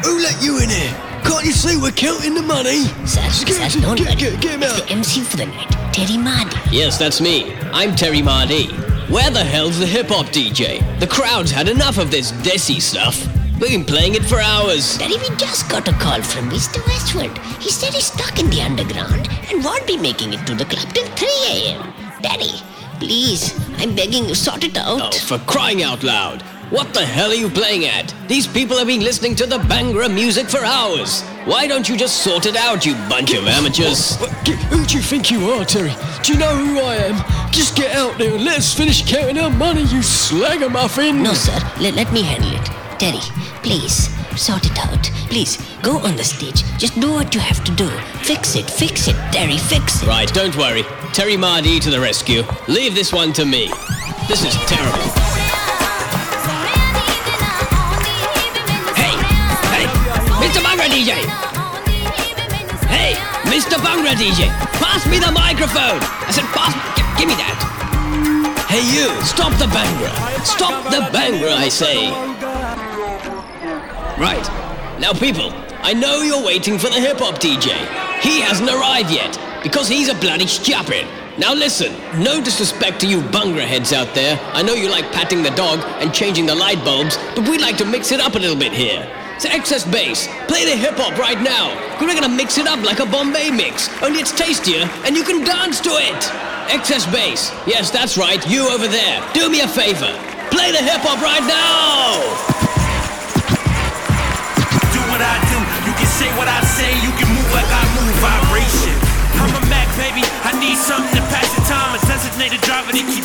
Who let you in here? Can't you see we're counting the money? Sir, don't worry. Get him It's out. the MC for the night, Terry Mardy. Yes, that's me. I'm Terry Mardy. Where the hell's the hip-hop DJ? The crowd's had enough of this desi stuff. We've been playing it for hours. Daddy, we just got a call from Mr. Westwood. He said he's stuck in the underground and won't be making it to the club till 3 a.m. Daddy, please, I'm begging you, sort it out. Oh, for crying out loud. What the hell are you playing at? These people have been listening to the Bhangra music for hours. Why don't you just sort it out, you bunch of amateurs? Who do you think you are, Terry? Do you know who I am? Just get out there and let us finish counting our money, you slagamuffin! No, sir, let me handle it. Terry, please, sort it out. Please, go on the stage. Just do what you have to do. Fix it, Terry, fix it. Right, don't worry. Terry Mardy to the rescue. Leave this one to me. This is terrible. Hey, Mr. Bhangra DJ! Hey, Mr. Bhangra DJ! Pass me the microphone! I said give me that! Hey you, stop the Bhangra! Stop the Bhangra, I say! Right, now people, I know you're waiting for the hip-hop DJ. He hasn't arrived yet, because he's a bloody stupid. Now listen, no disrespect to you Bhangra heads out there. I know you like patting the dog and changing the light bulbs, but we'd like to mix it up a little bit here. It's excess bass. Play the hip-hop right now. We're gonna mix it up like a Bombay mix, only it's tastier and you can dance to it. Excess bass. Yes, that's right, you over there. Do me a favor. Play the hip-hop right now! Do what I do. You can say what I say. You can move like I move. Vibration. I'm a Mac, baby. I need something to pass the time. A designated driver to